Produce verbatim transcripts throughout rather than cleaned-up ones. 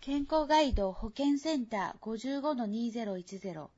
健康ガイド保健センター ごじゅうごのにせんじゅう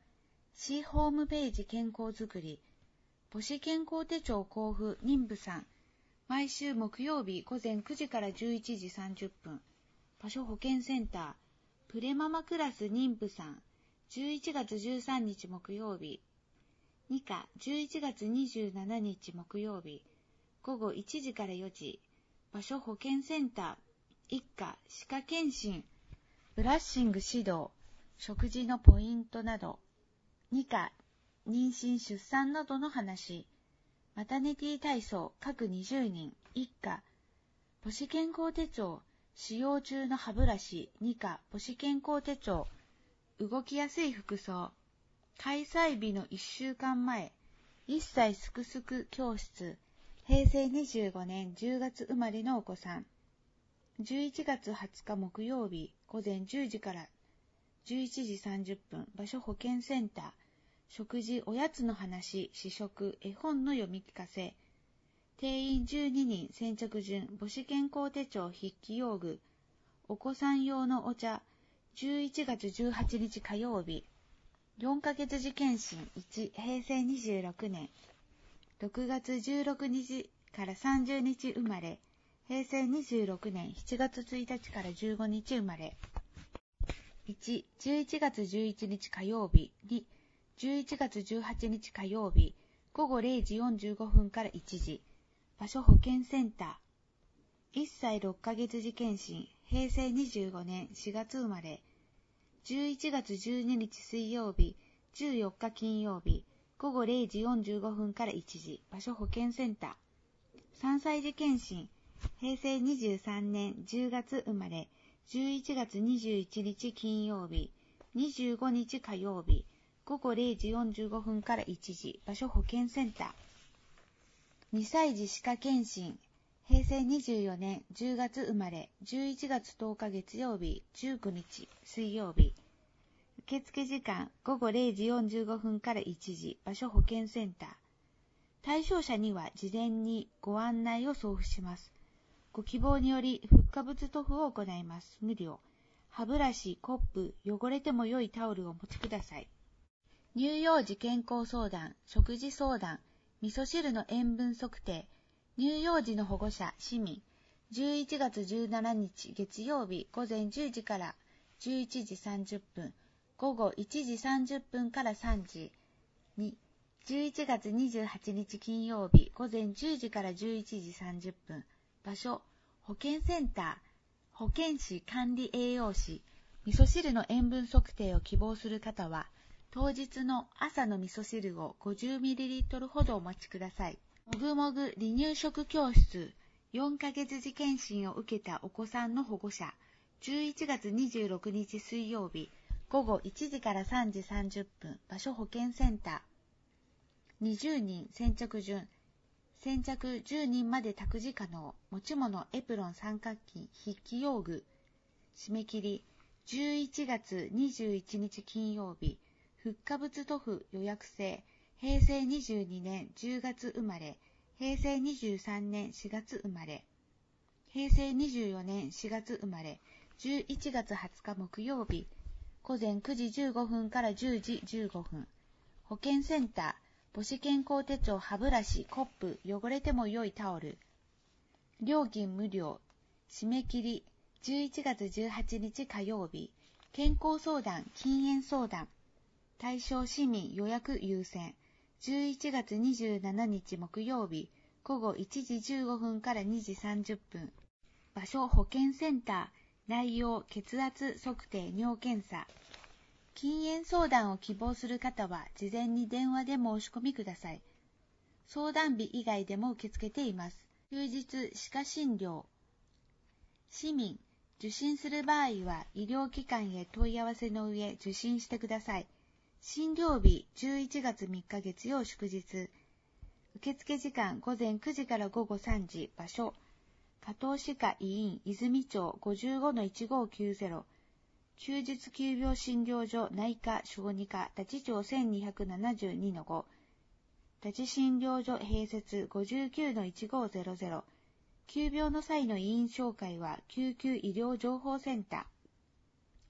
C ホームページ健康づくり母子健康手帳交付妊婦さん毎週木曜日午前くじからじゅういちじさんじゅっぷん場所保健センタープレママクラス妊婦さんじゅういちがつじゅうさんにち木曜日に課じゅういちがつにじゅうしちにち木曜日午後いちじからよじ場所保健センター一課歯科検診ブラッシング指導食事のポイントなどに課妊娠出産などの話マタニティ体操各にじゅうにん一課母子健康手帳使用中の歯ブラシに課母子健康手帳動きやすい服装開催日のいっしゅうかんまえいっさいすくすく教室へいせいにじゅうごねんじゅうがつ生まれのお子さんじゅういちがつはつか木曜日午前じゅうじからじゅういちじさんじゅっぷん場所保健センター食事おやつの話試食絵本の読み聞かせ定員じゅうににん先着順母子健康手帳筆記用具お子さん用のお茶じゅういちがつじゅうはちにち火曜日よんかげつ時検診いちへいせいにじゅうろくねんろくがつじゅうろくにちからさんじゅうにち生まれへいせいにじゅうろくねんしちがつついたちからじゅうごにち生まれいち、じゅういちがつじゅういちにち火曜日に、じゅういちがつじゅうはちにち火曜日午後れいじよんじゅうごふんからいちじ場所保健センターいっさいろっかげつ時検診へいせいにじゅうごねんしがつ生まれじゅういちがつじゅうににち水曜日じゅうよっか金曜日午後れいじよんじゅうごふんからいちじ場所保健センターさんさい時検診へいせいにじゅうさんねんじゅうがつ生まれじゅういちがつにじゅういちにち金曜日にじゅうごにち火曜日午後れいじよんじゅうごふんからいちじ場所保健センターにさい児歯科検診へいせいにじゅうよねんじゅうがつ生まれじゅういちがつとおか月曜日じゅうくにち水曜日受付時間午後れいじよんじゅうごふんからいちじ場所保健センター対象者には事前にご案内を送付しますご希望によりフッ化物塗布を行います無料歯ブラシコップ汚れても良いタオルをお持ちください乳幼児健康相談食事相談味噌汁の塩分測定乳幼児の保護者市民じゅういちがつじゅうしちにち月曜日午前じゅうじからじゅういちじさんじゅっぷん午後いちじさんじゅっぷんからさんじにじゅういちがつにじゅうはちにち金曜日午前じゅうじからじゅういちじさんじゅっぷん場所保健センター保健師管理栄養士味噌汁の塩分測定を希望する方は当日の朝の味噌汁を ごじゅうミリリットル ほどお待ちくださいもぐもぐ離乳食教室よんかげつ時検診を受けたお子さんの保護者じゅういちがつにじゅうろくにち水曜日午後いちじからさんじさんじゅっぷん場所保健センターにじゅうにん先着順先着じゅうにんまで託児可能持ち物エプロン三角巾筆記用具締め切りじゅういちがつにじゅういちにち金曜日フッ化物塗布予約制へいせいにじゅうにねんじゅうがつ生まれへいせいにじゅうさんねんしがつ生まれへいせいにじゅうよねんしがつ生まれじゅういちがつはつか木曜日午前くじじゅうごふんからじゅうじじゅうごふん保健センター母子健康手帳歯ブラシコップ汚れても良いタオル料金無料締め切りじゅういちがつじゅうはちにち火曜日健康相談禁煙相談対象市民予約優先じゅういちがつにじゅうしちにち木曜日午後いちじじゅうごふんからにじさんじゅっぷん場所保健センター内容血圧測定尿検査禁煙相談を希望する方は事前に電話で申し込みください相談日以外でも受け付けています休日歯科診療市民受診する場合は医療機関へ問い合わせの上受診してください診療日じゅういちがつみっか月曜祝日受付時間午前くじからごごさんじ場所加東歯科医院泉町 ごじゅうごのいちごきゅうゼロ 休日急病診療所内科小児科立町 せんにひゃくななじゅうにのご 立診療所併設 ごじゅうきゅうのいちごゼロゼロ 急病の際の医院紹介は救急医療情報センター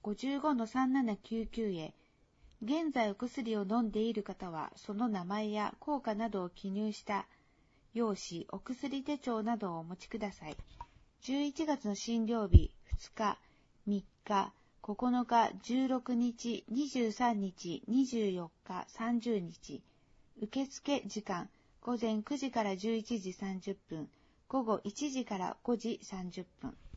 ごじゅうごのさんななきゅうきゅう へ、現在お薬を飲んでいる方はその名前や効果などを記入した用紙、お薬手帳などをお持ちください。じゅういちがつの診療日、ふつか、みっか、ここのか、じゅうろくにち、にじゅうさんにち、にじゅうよっか、さんじゅうにち。受付時間、ごぜんくじからじゅういちじさんじゅっぷん、午後いちじからごじさんじゅっぷん。